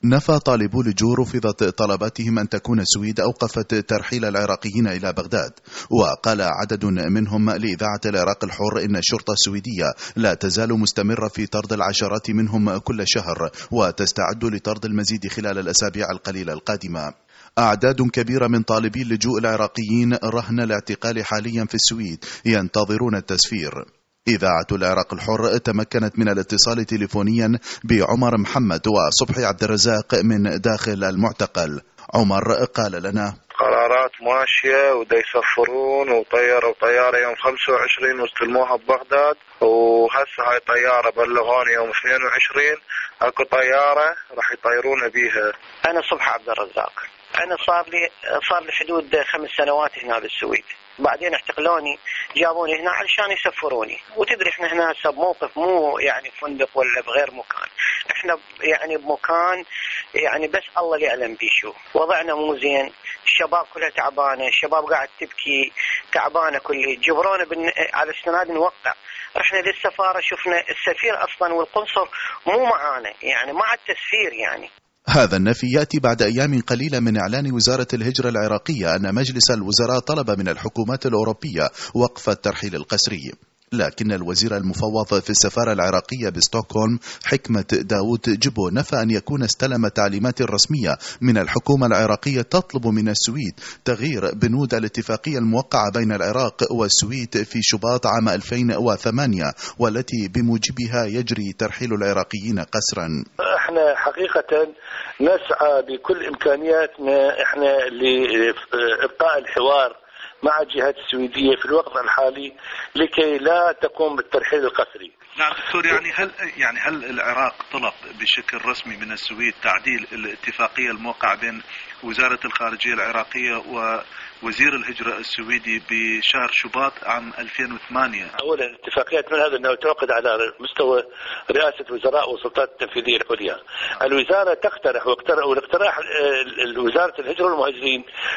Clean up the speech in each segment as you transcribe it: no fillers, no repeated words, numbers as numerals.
نفى طالبو لجوء رفضت طلباتهم أن تكون السويد أوقفت ترحيل العراقيين إلى بغداد. وقال عدد منهم لإذاعة العراق الحر إن الشرطة السويدية لا تزال مستمرة في طرد العشرات منهم كل شهر، وتستعد لطرد المزيد خلال الأسابيع القليلة القادمة. أعداد كبيرة من طالبي اللجوء العراقيين رهن الاعتقال حاليا في السويد ينتظرون التسفير. إذاعة العراق الحر تمكنت من الاتصال تليفونيا بعمر محمد وصبحي عبد الرزاق من داخل المعتقل. عمر قال لنا: قرارات ماشية ودا يسفرون وطيروا طيارة يوم 25 واستلموها ببغداد، وهسه هاي طيارة بلغوني يوم 22 اكو طيارة راح يطيرون بيها. أنا صبحي عبد الرزاق، أنا صار لي حدود 5 سنوات هنا بالسويد، بعدين احتقلوني جابوني هنا علشان يسفروني. وتدري احنا هنا هسه بموقف مو يعني فندق ولا بغير مكان، احنا يعني بمكان يعني بس الله اللي يعلم بيه شو وضعنا مو زين. الشباب كلها تعبانه، الشباب قاعد تبكي تعبانه كلها، جبرونا على السناد نوقع. رحنا للسفاره شفنا السفير اصلا والقنصل مو معانا، يعني مع التسفير يعني. هذا النفي يأتي بعد أيام قليلة من إعلان وزارة الهجرة العراقية أن مجلس الوزراء طلب من الحكومات الأوروبية وقف الترحيل القسري. لكن الوزير المفوض في السفارة العراقية بستوكهولم حكمة داود جبو نفى أن يكون استلم تعليمات رسمية من الحكومة العراقية تطلب من السويد تغيير بنود الاتفاقية الموقعة بين العراق والسويد في شباط عام 2008 والتي بموجبها يجري ترحيل العراقيين قسرا. احنا حقيقة نسعى بكل إمكانياتنا احنا لإبقاء الحوار مع الجهات السويدية في الوقت الحالي لكي لا تقوم بالترحيل القسري. نعم دكتور، هل العراق طلب بشكل رسمي من السويد تعديل الاتفاقية الموقعة بين وزارة الخارجية العراقية ووزير الهجرة السويدي بشهر شباط عام 2008؟ أولا الاتفاقيات من هذا أنه تعقد على مستوى رئاسة وزراء والسلطات التنفيذية العليا. الوزارة تقترح والاقتراح وزارة الهجرة والمهاجرين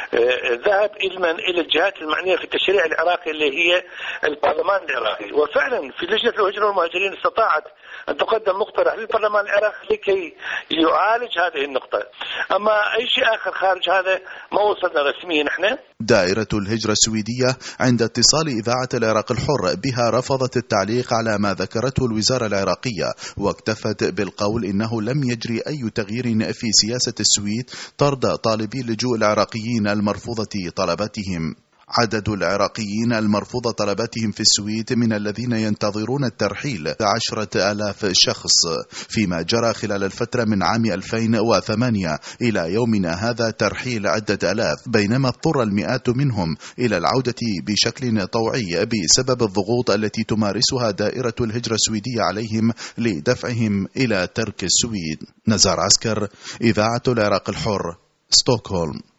ذهب إلى الجهات المعنية في التشريع العراقي اللي هي البرلمان العراقي، وفعلا في لجنة الهجرة والمهاجرين استطاعت أن تقدم مقترح للبرلمان العراقي لكي يعالج هذه النقطة. أما أي شيء آخر خارج هذا ما وصلنا رسميا نحن. دائرة الهجرة السويدية عند اتصال إذاعة العراق الحر بها رفضت التعليق على ما ذكرته الوزارة العراقية، واكتفت بالقول إنه لم يجري أي تغيير في سياسة السويد طرد طالبي اللجوء العراقيين المرفوضة طلباتهم. عدد العراقيين المرفوض طلباتهم في السويد من الذين ينتظرون الترحيل 10,000 شخص، فيما جرى خلال الفترة من عام 2008 إلى يومنا هذا ترحيل عدة آلاف، بينما اضطر المئات منهم إلى العودة بشكل طوعي بسبب الضغوط التي تمارسها دائرة الهجرة السويدية عليهم لدفعهم إلى ترك السويد. نزار عسكر، إذاعة العراق الحر، ستوكهولم.